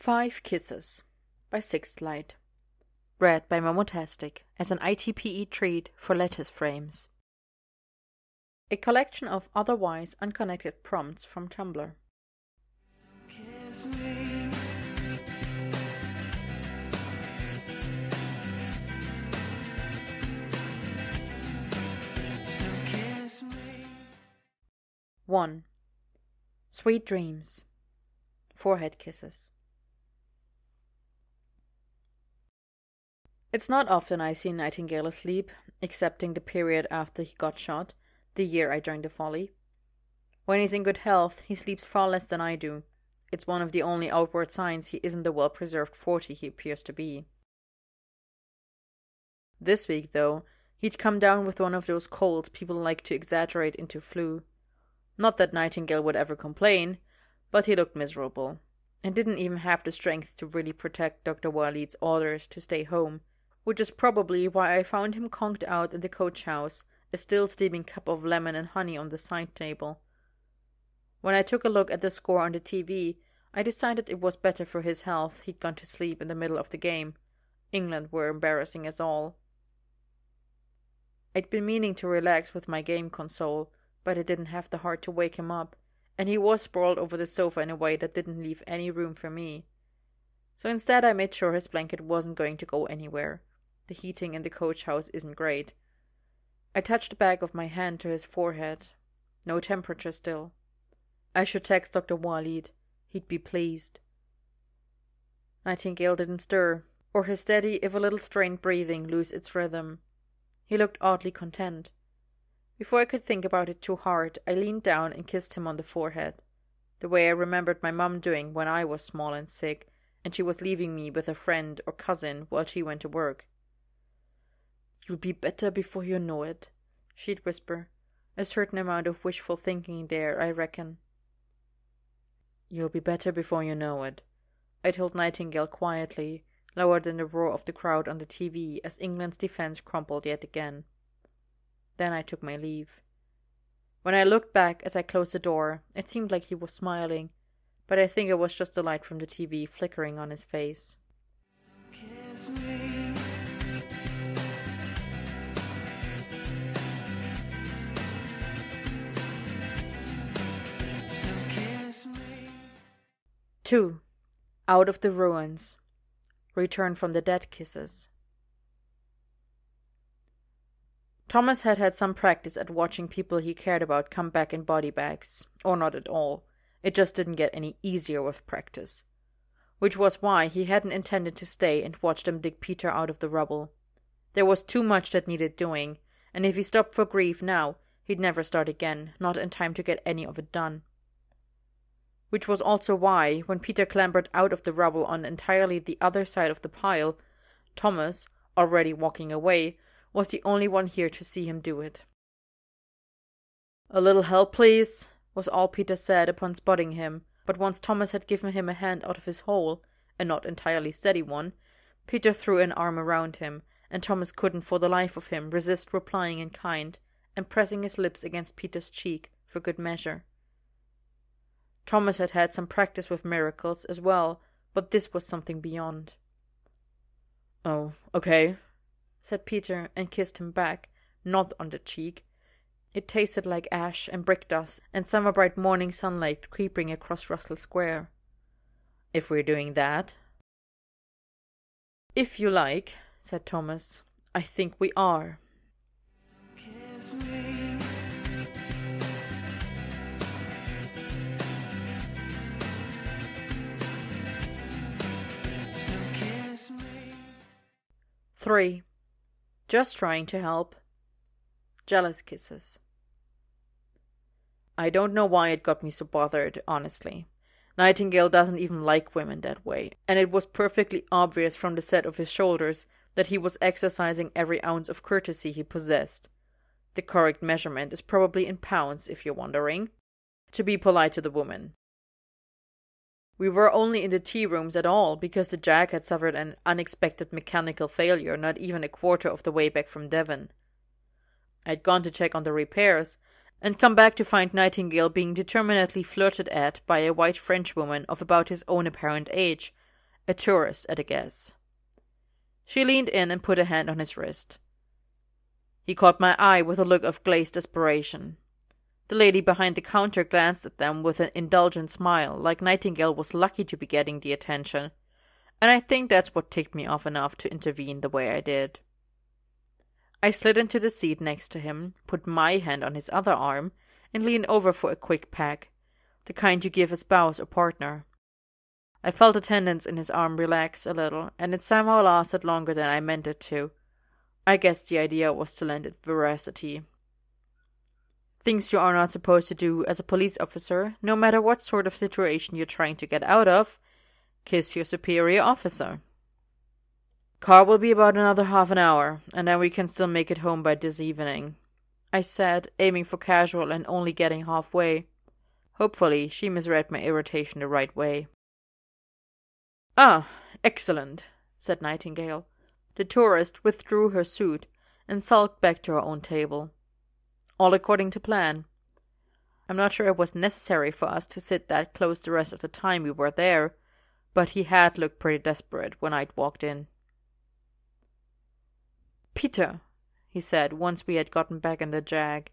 5 Kisses by Sixth Light. Read by Momotastic as an ITPE treat for lattice frames. A collection of otherwise unconnected prompts from Tumblr. Kiss me. So kiss me. 1. Sweet dreams. Forehead kisses. It's not often I see Nightingale asleep, excepting the period after he got shot, the year I joined the Folly. When he's in good health, he sleeps far less than I do. It's one of the only outward signs he isn't the well-preserved 40 he appears to be. This week, though, he'd come down with one of those colds people like to exaggerate into flu. Not that Nightingale would ever complain, but he looked miserable, and didn't even have the strength to really protect Dr. Waleed's orders to stay home, which is probably why I found him conked out in the coach house, a still steaming cup of lemon and honey on the side table. When I took a look at the score on the TV, I decided it was better for his health he'd gone to sleep in the middle of the game. England were embarrassing us all. I'd been meaning to relax with my game console, but I didn't have the heart to wake him up, and he was sprawled over the sofa in a way that didn't leave any room for me. So instead I made sure his blanket wasn't going to go anywhere. The heating in the coach house isn't great. I touched the back of my hand to his forehead. No temperature still. I should text Dr. Waleed. He'd be pleased. Nightingale didn't stir, or his steady, if a little strained breathing lose its rhythm. He looked oddly content. Before I could think about it too hard, I leaned down and kissed him on the forehead, the way I remembered my mum doing when I was small and sick, and she was leaving me with a friend or cousin while she went to work. "You'll be better before you know it," she'd whisper, a certain amount of wishful thinking there, I reckon. "You'll be better before you know it," I told Nightingale quietly, lower than the roar of the crowd on the TV as England's defense crumbled yet again. Then I took my leave. When I looked back as I closed the door, it seemed like he was smiling, but I think it was just the light from the TV flickering on his face. Kiss me. So kiss me. 2. Out of the Ruins. Return from the Dead kisses. Thomas had had some practice at watching people he cared about come back in body bags, or not at all. It just didn't get any easier with practice. Which was why he hadn't intended to stay and watch them dig Peter out of the rubble. There was too much that needed doing, and if he stopped for grief now, he'd never start again, not in time to get any of it done. Which was also why, when Peter clambered out of the rubble on entirely the other side of the pile, Thomas, already walking away, was the only one here to see him do it. "A little help, please," was all Peter said upon spotting him, but once Thomas had given him a hand out of his hole, a not entirely steady one, Peter threw an arm around him, and Thomas couldn't for the life of him resist replying in kind, and pressing his lips against Peter's cheek for good measure. Thomas had had some practice with miracles as well, but this was something beyond. "Oh, okay," said Peter, and kissed him back, not on the cheek. It tasted like ash and brick dust and summer bright morning sunlight creeping across Russell Square. "If we're doing that." "If you like," said Thomas. "I think we are." Kiss me. So kiss me. 3. Just trying to help. Jealous kisses. I don't know why it got me so bothered, honestly. Nightingale doesn't even like women that way, and it was perfectly obvious from the set of his shoulders that he was exercising every ounce of courtesy he possessed. The correct measurement is probably in pounds, if you're wondering, to be polite to the woman. We were only in the tea rooms at all because the Jag had suffered an unexpected mechanical failure not even a quarter of the way back from Devon. I'd gone to check on the repairs, and come back to find Nightingale being determinedly flirted at by a white Frenchwoman of about his own apparent age, A tourist, at a guess. She leaned in and put a hand on his wrist. He caught my eye with a look of glazed desperation. The lady behind the counter glanced at them with an indulgent smile, like Nightingale was lucky to be getting the attention, and I think that's what ticked me off enough to intervene the way I did. I slid into the seat next to him, put my hand on his other arm, and leaned over for a quick peck, the kind you give a spouse or partner. I felt the tendons in his arm relax a little, and it somehow lasted longer than I meant it to. I guess the idea was to lend it veracity. Things you are not supposed to do as a police officer, no matter what sort of situation you're trying to get out of. Kiss your superior officer. Car will be about another half an hour, and then we can still make it home by this evening, I said, aiming for casual and only getting halfway. Hopefully, she misread my irritation the right way. Ah, excellent, said Nightingale. The tourist withdrew her suit and sulked back to her own table. All according to plan. I'm not sure it was necessary for us to sit that close the rest of the time we were there, but he had looked pretty desperate when I'd walked in. Peter, he said, once we had gotten back in the Jag.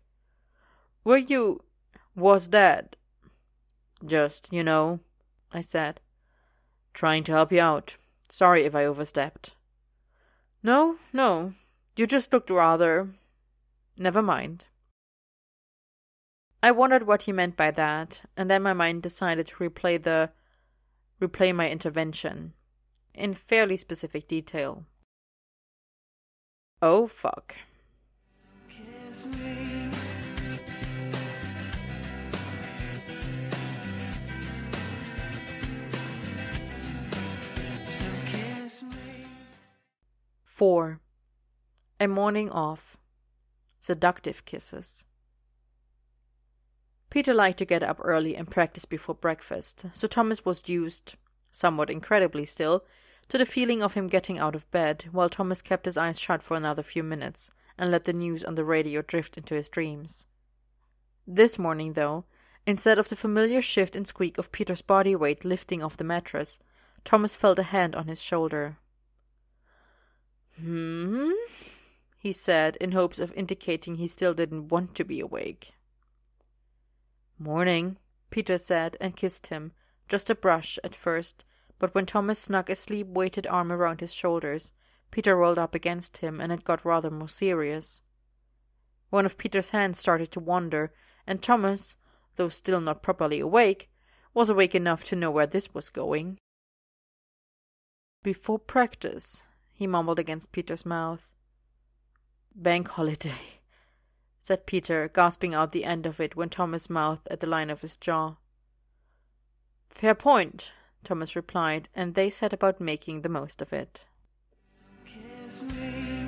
Was that? Just, I said. Trying to help you out. Sorry if I overstepped. No, you just looked rather... Never mind. I wondered what he meant by that, and then my mind decided to replay my intervention, in fairly specific detail. Oh, fuck. Kiss me. So kiss me. 4. A morning off. Seductive kisses. Peter liked to get up early and practice before breakfast, so Thomas was used, somewhat incredibly still, to the feeling of him getting out of bed, while Thomas kept his eyes shut for another few minutes and let the news on the radio drift into his dreams. This morning, though, instead of the familiar shift and squeak of Peter's body weight lifting off the mattress, Thomas felt a hand on his shoulder. He said, in hopes of indicating he still didn't want to be awake. Morning, Peter said, and kissed him, just a brush at first, but when Thomas snuck a sleep-weighted arm around his shoulders, Peter rolled up against him, and it got rather more serious. One of Peter's hands started to wander, and Thomas, though still not properly awake, was awake enough to know where this was going. Before practice, he mumbled against Peter's mouth. Bank holiday, said Peter, gasping out the end of it when Thomas mouthed at the line of his jaw. Fair point, Thomas replied, and they set about making the most of it. Kiss me.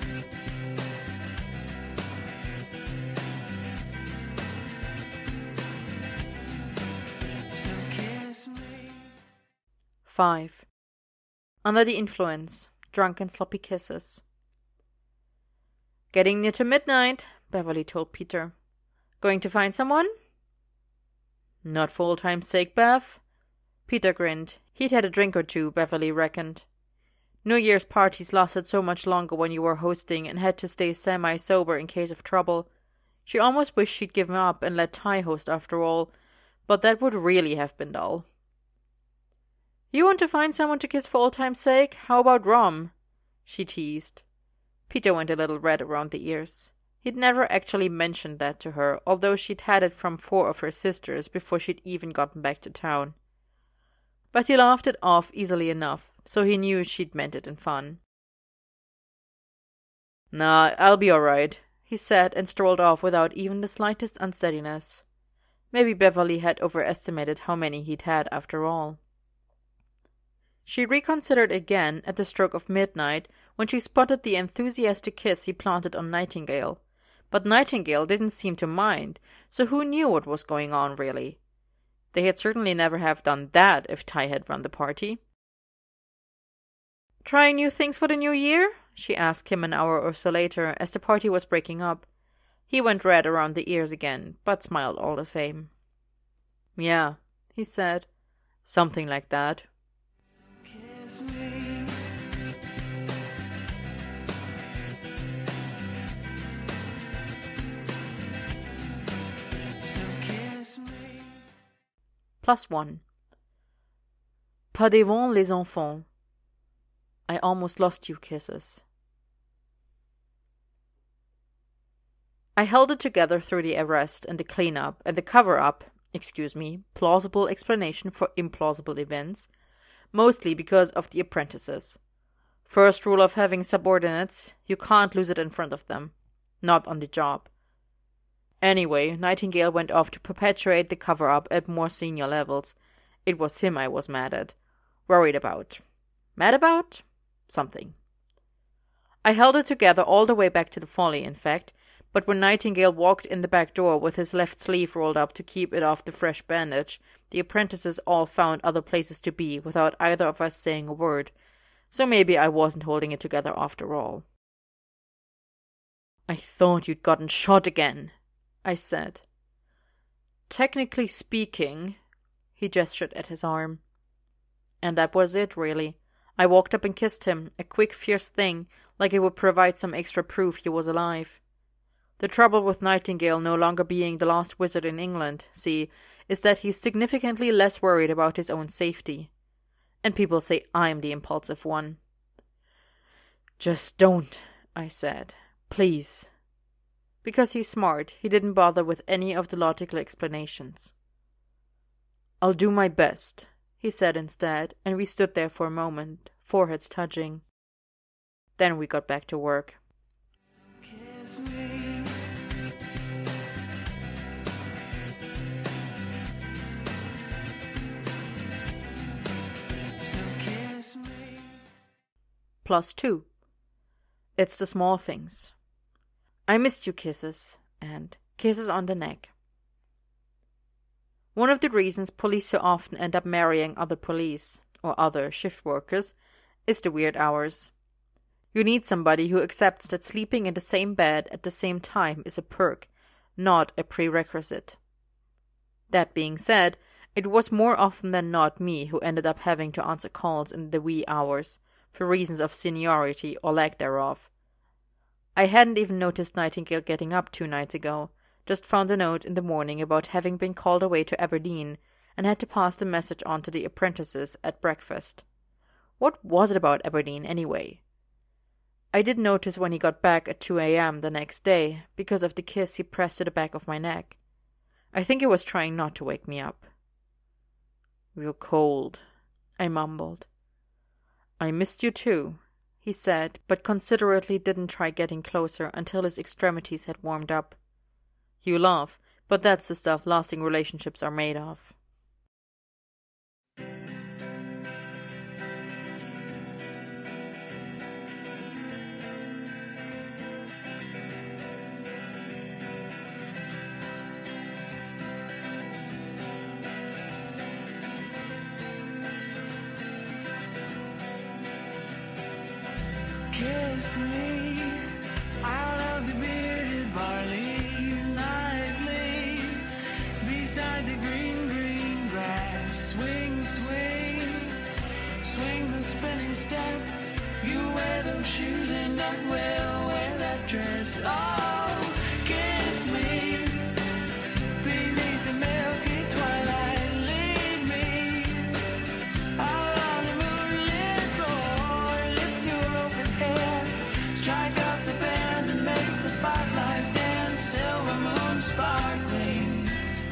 So kiss me. 5. Under the influence, drunk and sloppy kisses. Getting near to midnight, Beverly told Peter. Going to find someone? Not for old time's sake, Bev. Peter grinned. He'd had a drink or two, Beverly reckoned. New Year's parties lasted so much longer when you were hosting and had to stay semi-sober in case of trouble. She almost wished she'd given up and let Ty host after all, but that would really have been dull. You want to find someone to kiss for old time's sake? How about rum? She teased. Peter went a little red around the ears. He'd never actually mentioned that to her, although she'd had it from 4 of her sisters before she'd even gotten back to town. But he laughed it off easily enough, so he knew she'd meant it in fun. Nah, I'll be all right, he said, and strolled off without even the slightest unsteadiness. Maybe Beverly had overestimated how many he'd had after all. She reconsidered again at the stroke of midnight when she spotted the enthusiastic kiss he planted on Nightingale. But Nightingale didn't seem to mind, so who knew what was going on, really? They had certainly never have done that if Ty had run the party. Trying new things for the new year? She asked him an hour or so later, as the party was breaking up. He went red around the ears again, but smiled all the same. Yeah, he said. Something like that. Kiss +1. Pas devant les enfants. I almost lost you, kisses. I held it together through the arrest and the cleanup and the cover-up, plausible explanation for implausible events, mostly because of the apprentices. First rule of having subordinates, you can't lose it in front of them. Not on the job. Anyway, Nightingale went off to perpetuate the cover-up at more senior levels. It was him I was mad at. Worried about. Mad about? Something. I held it together all the way back to the Folly, in fact, but when Nightingale walked in the back door with his left sleeve rolled up to keep it off the fresh bandage, the apprentices all found other places to be without either of us saying a word, so maybe I wasn't holding it together after all. I thought you'd gotten shot again, I said. Technically speaking, he gestured at his arm. And that was it, really. I walked up and kissed him, a quick, fierce thing, like it would provide some extra proof he was alive. The trouble with Nightingale no longer being the last wizard in England, see, is that he's significantly less worried about his own safety. And people say I'm the impulsive one. Just don't, I said. Please. Because he's smart, he didn't bother with any of the logical explanations. I'll do my best, he said instead, and we stood there for a moment, foreheads touching. Then we got back to work. Kiss me. So kiss me. +2. It's the small things. I missed you, kisses, and kisses on the neck. One of the reasons police so often end up marrying other police, or other shift workers, is the weird hours. You need somebody who accepts that sleeping in the same bed at the same time is a perk, not a prerequisite. That being said, it was more often than not me who ended up having to answer calls in the wee hours, for reasons of seniority or lack thereof. I hadn't even noticed Nightingale getting up 2 nights ago, just found a note in the morning about having been called away to Aberdeen, and had to pass the message on to the apprentices at breakfast. What was it about Aberdeen, anyway? I did notice when he got back at 2 a.m. the next day, because of the kiss he pressed to the back of my neck. I think he was trying not to wake me up. "You're cold," I mumbled. "I missed you too," he said, but considerately didn't try getting closer until his extremities had warmed up. You laugh, but that's the stuff lasting relationships are made of. Kiss me out of the bearded barley, lightly beside the green, green grass. Swing, swing, swing the spinning step. You wear those shoes and I will wear that dress. Oh, kiss me beneath the milky twilight. Lead me out on the moonlit floor. Lift your open head, strike up the band and make the fireflies dance. Silver moon sparkling.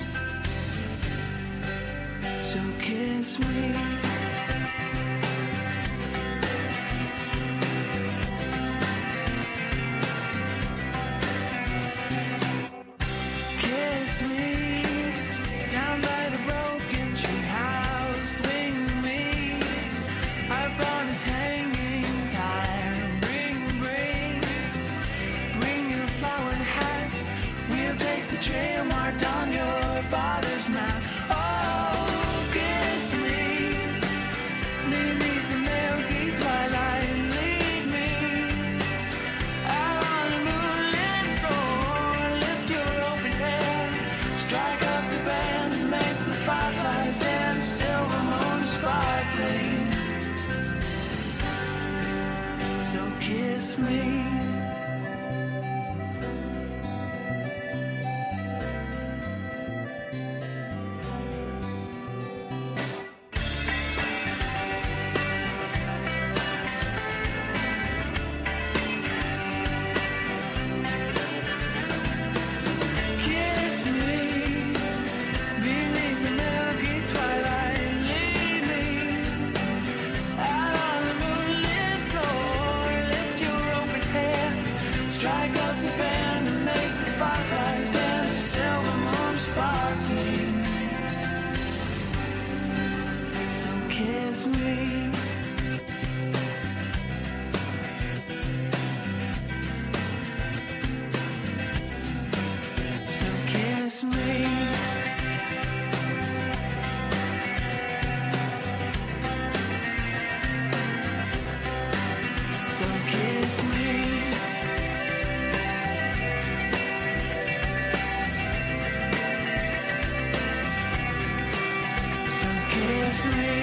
So kiss me. Kiss me down by the broken tree house. Swing me up on its hanging tire. Bring your flowered hat. We'll take the trail marked on your father's map. Oh, kiss me beneath the milky twilight. Lead me out on the moonlit floor. Lift your open head, strike up the band, make the fireflies dance. Silver moon sparkling. So kiss me. swing.